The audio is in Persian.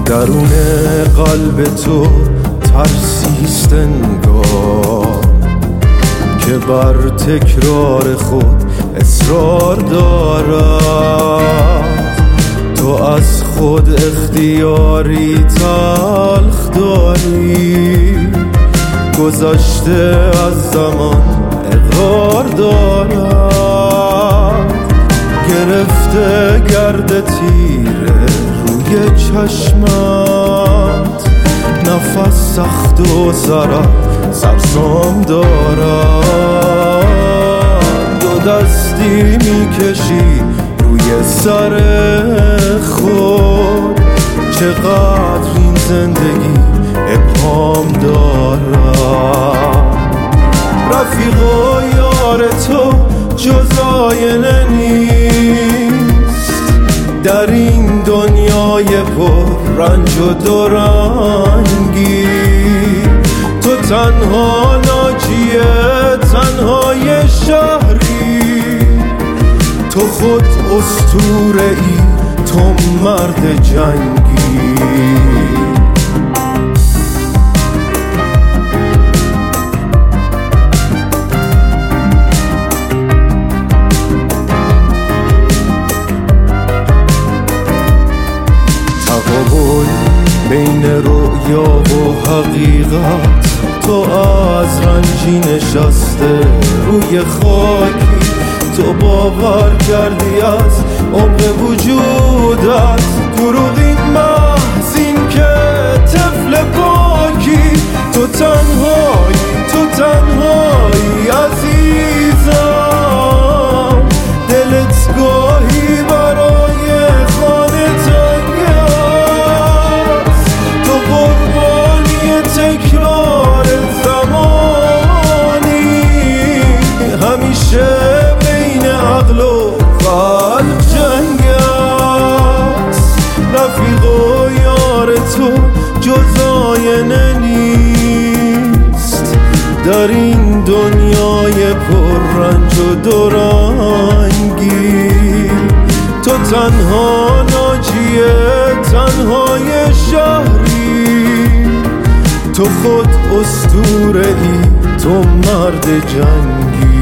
درون قلب تو ترسیست انگار که بر تکرار خود اصرار دارد. تو از خود اختیاری تلخ داری، گذشته از زمان اقرار دارد. گرفته گرد تیره روی چشمت، نفس سخت و سرت سرسام دارد. دو دستی میکشی روی سر خود، چقدر این زندگی ابهام دارد. رفیقا یار تو جز آینه نیست، در این دنیای پر رنج و دورنگی. تو تنها ناجیه، تنهای شهری، تو خود اسطوره ای، تو مرد جنگی. تقابل بین رؤیا و حقیقت، تو از رنجی نشسته روی خاکی. تو باور کردی از عمق وجودت، دروغی محض این که طفل پاکی. تو تنهایی، تو تنهایی عزیزم، دلت گاهی برای خانه تنگ است. تو قربانی تکرار زمانی، همیشه عقل و قلب جنگ است. رفیق و یار تو جز آینه نیست، در این دنیای پر رنج و دورنگی. تو تنها ناجیه، تنهای شهری، تو خود اسطوره ای، تو مرد جنگی.